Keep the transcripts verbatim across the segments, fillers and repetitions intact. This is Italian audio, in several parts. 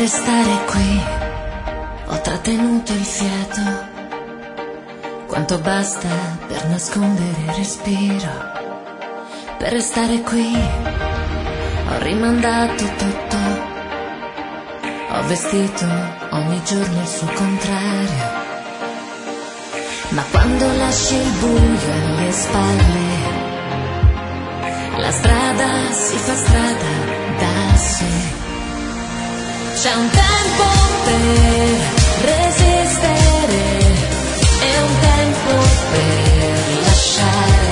restare qui, ho trattenuto il fiato, quanto basta per nascondere il respiro. Per restare qui ho rimandato tutto, ho vestito ogni giorno il suo contrario. Ma quando lasci il buio alle spalle, la strada si fa strada da sé. C'è un tempo per resistere e un tempo per lasciare,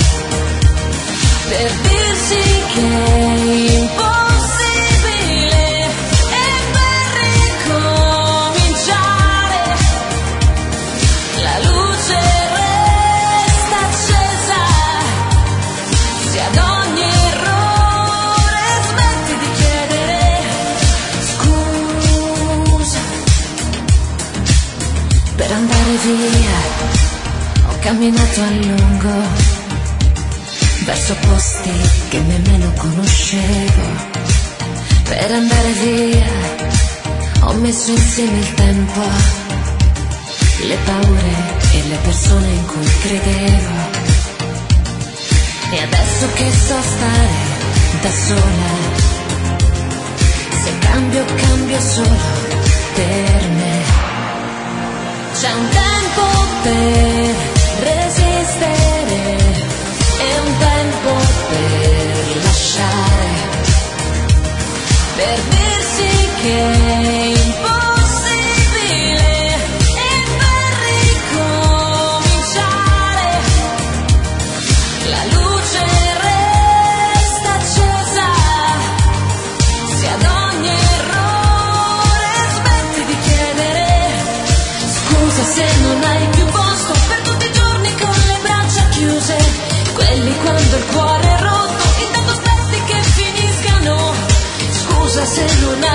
per dirsi che è impossibile e per ricominciare. La luce resta accesa, se ad ogni errore smetti di chiedere scusa. Per andare via ho camminato a lungo verso posti che nemmeno conoscevo. Per andare via ho messo insieme il tempo, le paure e le persone in cui credevo. E adesso che so stare da sola, se cambio cambio solo per me. C'è un tempo per resistere e un tempo per lasciare, per dirsi che è impossibile e per ricominciare. La luce resta accesa, se ad ogni errore smetti di chiedere scusa se non hai più posto per tutti i giorni con le braccia chiuse. Quelli quando il cuore è rotto, intanto aspetti che finiscano. Scusa se non hai